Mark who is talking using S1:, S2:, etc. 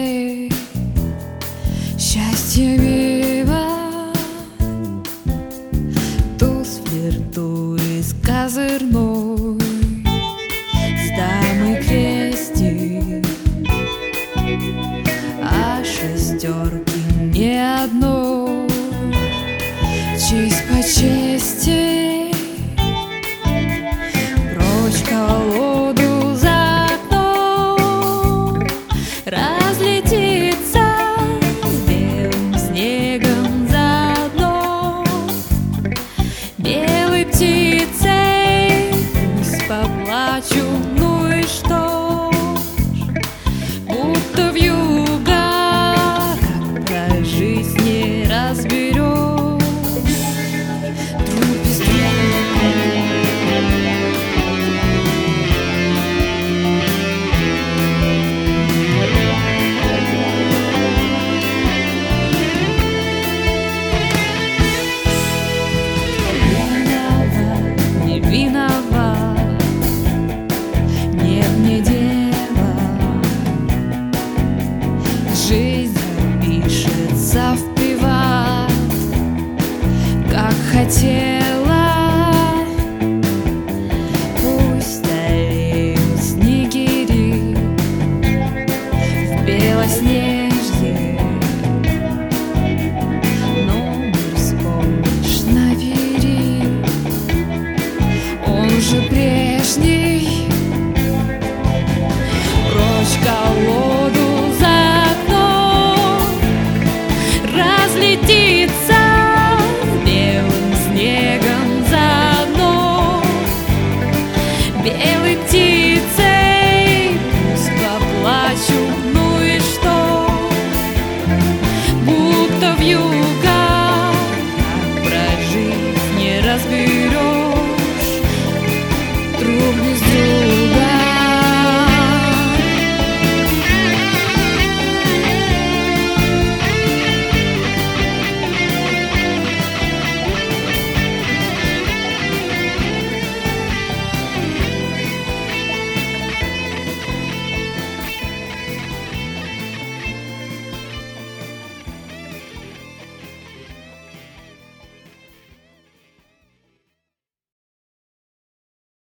S1: счастье, счастье мимо. Туз флиртует с козырной, с дамой крестик, а шестерки не одной. Честь по чести, прочь колоду за окном, разлетится с белым снегом заодно. Белой птицей пусть поплачу, ну и что ж, будто вьюга, как прожить не разберешь. Виноват, нет мне дела. Жизнь пишется в приват, как хотела. Пусть стареют снегири в белоснежном